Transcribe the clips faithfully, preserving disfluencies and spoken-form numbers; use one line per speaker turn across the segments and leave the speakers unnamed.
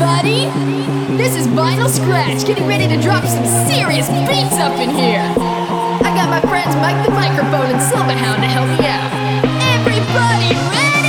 everybody! This is Vinyl Scratch, getting ready to drop some serious beats up in here! I got my friends Mike the Microphone and Silverhound to help me out. Everybody ready?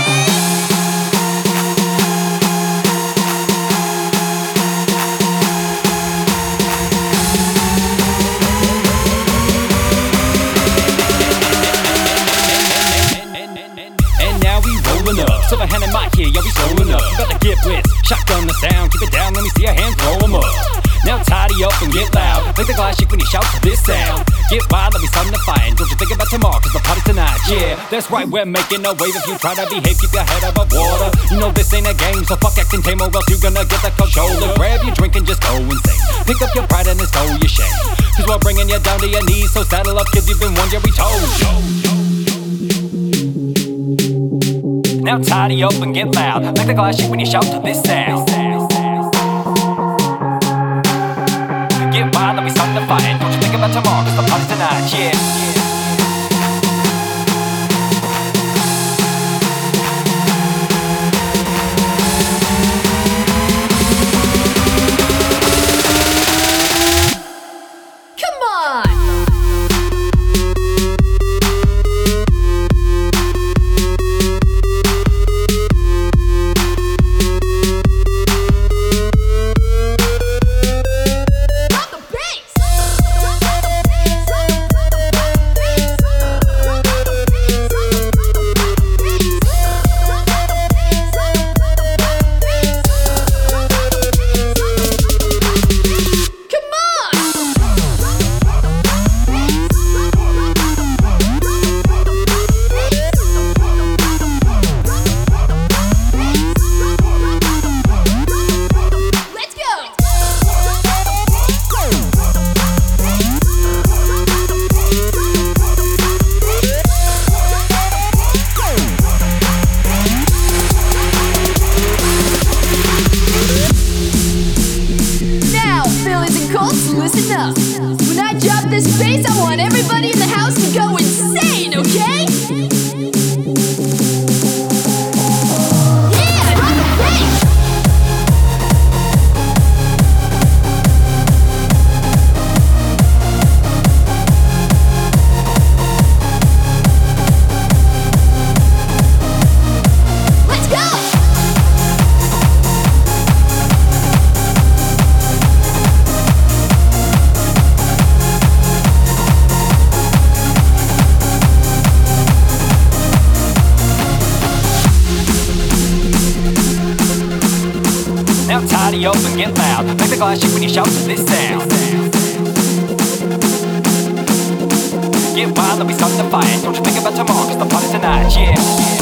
And now we rolling up, Silverhand and Mike here, yo, we rolling up. You better get blitz, shotgun the sound, keep it down, let me see your hands roll 'em up. Now tidy up and get loud, make the glass shake when you shout to this sound. Get wild, let me something to find, don't you think about tomorrow, cause the party's tonight. Yeah, that's right, we're making a wave. If you try to behave, keep your head above water. You know this ain't a game, so fuck acting tame or else you gonna get the controller. Grab your drink and just go insane, pick up your pride and it's all your shame. Cause we're bringing you down to your knees, so saddle up kids, you've been one year we told you. Now tidy up and get loud, make the glass shake when you shout to this sound. Get wild, let me start the fight, don't you think about tomorrow, cause the party's tonight, yeah. Listen up. When I drop this bass, I want everybody in the house to go insane, okay? Yeah, drop the bass! Let's go! Now tidy up and get loud, make the glass shake when you shout to this sound. Get wild, let me start the fight, don't you think about tomorrow, cause the party's tonight, yeah.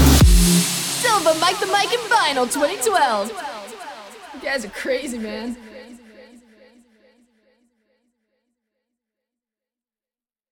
Mike the Mike and Vinyl twenty twelve. You guys are crazy, man.